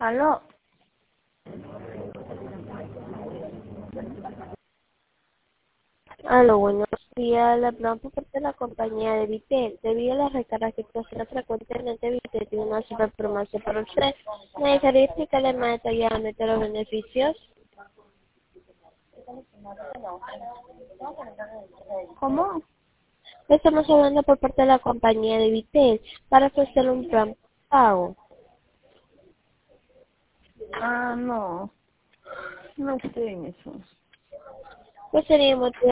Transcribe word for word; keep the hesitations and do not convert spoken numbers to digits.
Aló. Aló, buenos días. La hablamos por parte de la compañía de Vitel. Debido a las recargas que procede frecuentemente, Vitel tiene una super promoción para usted. ¿Me dejaría explicarle más detalladamente los beneficios? ¿Cómo? Estamos hablando por parte de la compañía de Vitel para ofrecerle un plan pago. Ah, no. No estoy en eso. Pues sería motivo